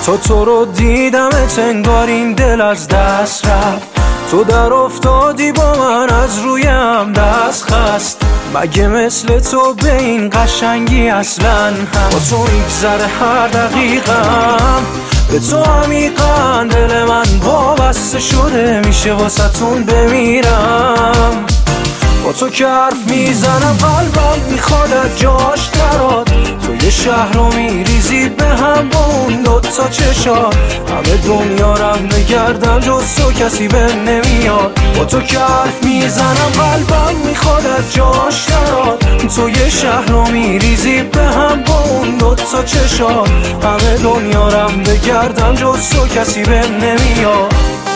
تو رو دیدمت انگار این دل از دست رفت. تو در افتادی با من از رویم دست خست. مگه مثل تو به این قشنگی اصلا هم؟ با تو میگذره هر دقیقم، به تو عمیقا دل من وابسته شده، میشه واسه‌تون بمیرم. با تو که حرف میزنم قلبم میخواد از جاش دراد. تو یه شهر رو میریزی به هم با اون دوتا چشات. همه دنیا رم بگردم جز تو کسی به نمیاد. با تو که حرف میزنم قلبم میخواد از جاش دراد. تو یه شهر رو میریزی به هم با اون دوتا چشات. همه دنیا رم بگردم جز تو کسی به نمیاد.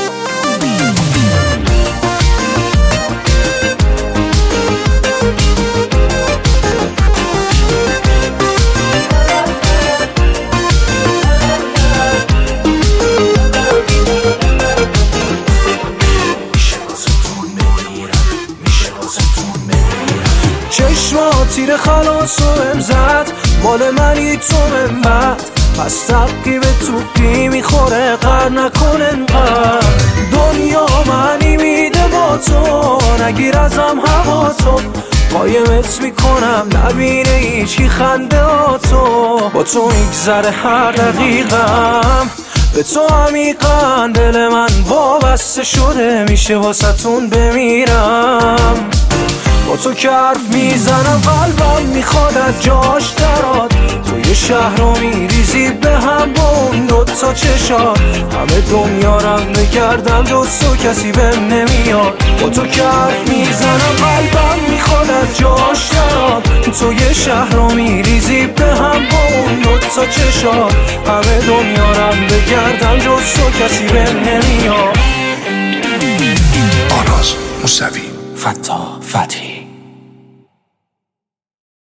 چشمات تیر خلاص و امزد مال منی تو من بعد. پس تبقی به توپی میخوره قر نکن انقدر. دنیا منی میده با تو، نگیر ازم هوا تو. قایمت میکنم نبینه هیچی خنده ها تو. با تو میگذره هر دقیقم، به تو عمیقا دل من وابسته شده، میشه واسه‌تون بمیرم. با تو که حرف میزنم قلبم میخواد از جاش دراد. تو یه شهر رو میریزی به هم با اون دوتا چشات. همه دنیا رم بگردم جز تو کسی بهم نمیاد. با تو که حرف میزنم قلبم میخواد از جاش دراد. تو یه شهر رو میریزی به هم با اون دوتا چشات. همه دنیا رم بگردم جز تو کسی بهم نمیاد. آناز موسوی، فتاح فتحی.